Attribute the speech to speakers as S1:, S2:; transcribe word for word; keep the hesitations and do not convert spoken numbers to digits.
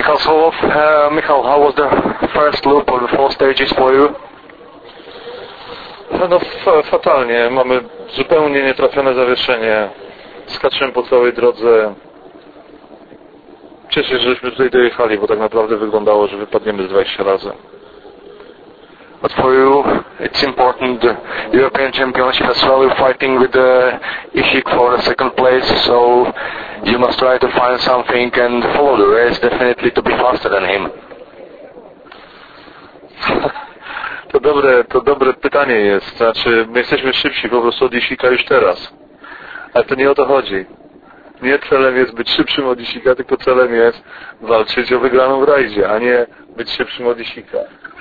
S1: Michał Słowow. Uh, Michał, how was the first loop of the four stages for you?
S2: No f- fatalnie, mamy zupełnie nietrafione zawieszenie, skaczemy po całej drodze. Cieszę się, żeśmy tutaj dojechali, bo tak naprawdę wyglądało, że wypadniemy z dwadzieścia razy.
S1: But for you, it's important. The European Championship as well. You're fighting with uh, Ishik for the second place, so you must try to find something and follow the race definitely to be faster than him.
S2: To dobre, to dobre pytanie jest. Znaczy, my jesteśmy szybsi po prostu od Ishika już teraz. Ale to nie o to chodzi. Nie celem jest być szybszym od Ishika, tylko celem jest walczyć o wygraną w rajdzie, a nie być szybszym od Ishika.